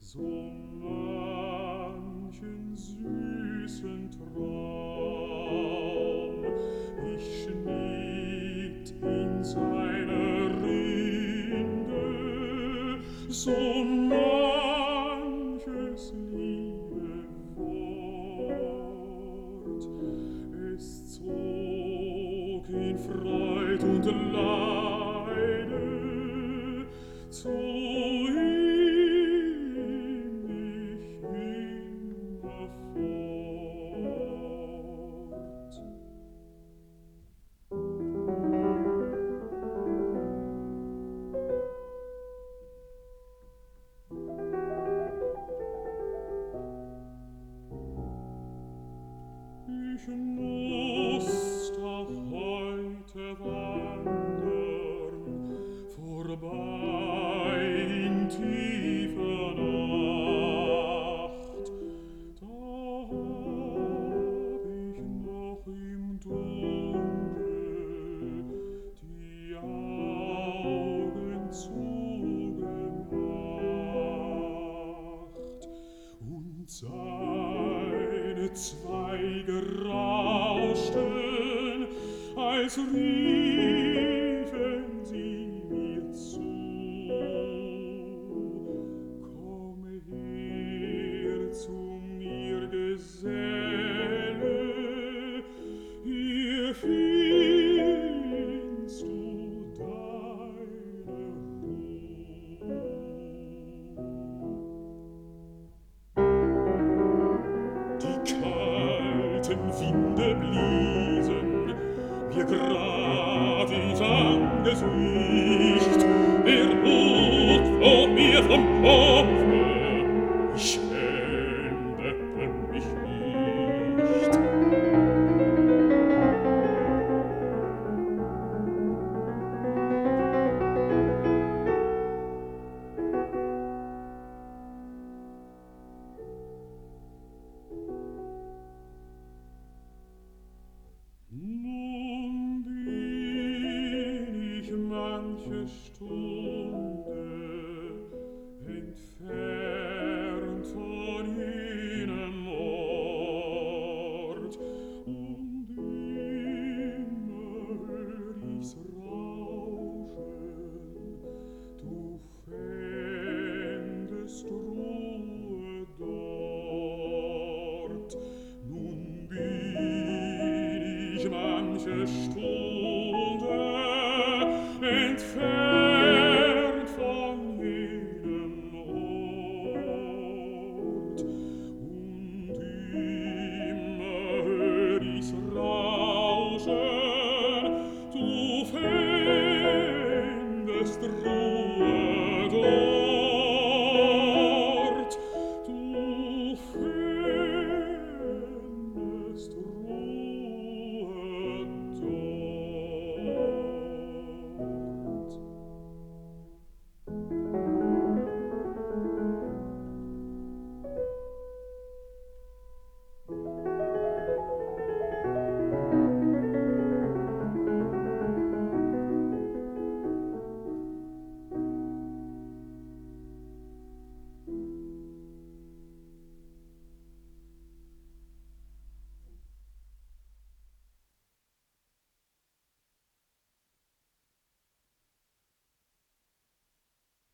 so manchen süßen Traum ich schnitt in seine Rinde, so manches liebe Wort. Es zog in Freud und Leide zu ihm mich immerfort. Ich muß auch heute wandern, vorbei in tiefer Nacht. Da hab ich noch im Dunkel die Augen zugemacht und seine Zweige rauschten, als riefen sie mir zu. Komme her zu mir, Geselle, hier findest du deine Ruhe. Die kalten Winde bliesen mir grad ins Angesicht, der Mut floh mir vom Kopfe, ich schämte mich nicht. Nun bin ich manche Stunde entfernt von jenem Ort, und immer hör ich's rauschen, du fändest Ruhe dort. Nun bin ich manche Stunde entfernt